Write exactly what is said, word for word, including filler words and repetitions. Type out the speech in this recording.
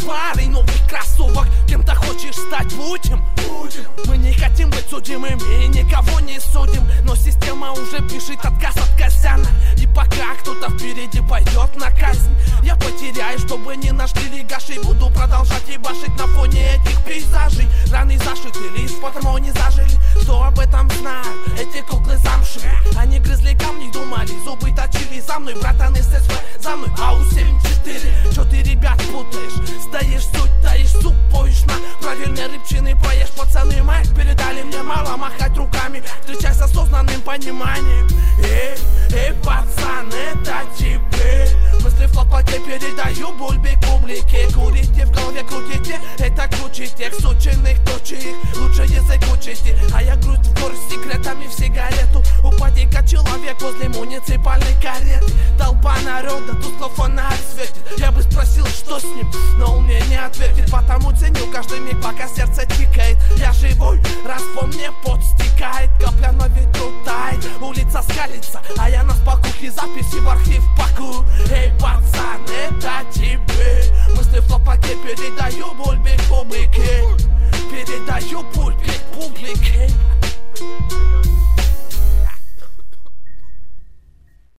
парой новых кроссовок. Кем-то хочешь стать, будем? Будем. Мы не хотим быть судимыми и никого не судим, но система уже пишет отказ от Косяна. И пока кто-то впереди пойдет на казнь, я потеряю, чтобы не нашли лигашей. Буду продолжать ебашить на фоне этих пейзажей. Раны зашиты, лишь потому не зажили. Что об этом знают эти куклы замши? Они грызли камни, думали, зубы точили. За мной, братан, ССВ, за мной АУ семь четыре. Чё ты, ребят, путаешь? Стоишь, суть, таишь, суп поешь на правильные рыбчины поешь. Пацаны мои передали мне мало махать руками. Встречай с осознанным пониманием. Эй, эй, пацан, это тебе. Мысли в флотпаке передаю бульбе публике. Курите в голове, крутите, это круче тех сученных тучек. Лучше язык учите, а я грудь в горсть с секретами в сигарету. Упади-ка человек возле муниципальной кареты. Толпа народа, тускло фонарь светит. Я бы спросил, что с ним, но он мне не ответит. Потому ценю каждый миг, пока сердце тикает. Я живой, раз по мне пот стекает. Капля на ветру тает, улица скалится, а я на спокухе записи в архив пакую. Эй, пацан, это тебе. Мысли в лопаке передаю боль биг публике.